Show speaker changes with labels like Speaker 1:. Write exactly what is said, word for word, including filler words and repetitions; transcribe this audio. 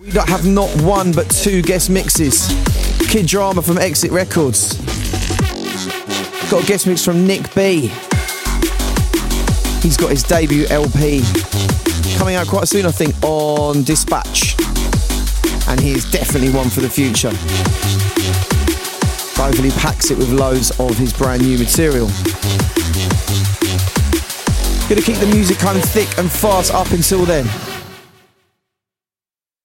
Speaker 1: We have not one but two guest mixes. Kid Drama from Exit Records. Got a guest mix from Nick B. He's got his debut L P coming out quite soon, I think, on Dispatch. And he is definitely one for the future. Hopefully packs it with loads of his brand new material. Gonna keep the music kind of thick and fast up until then.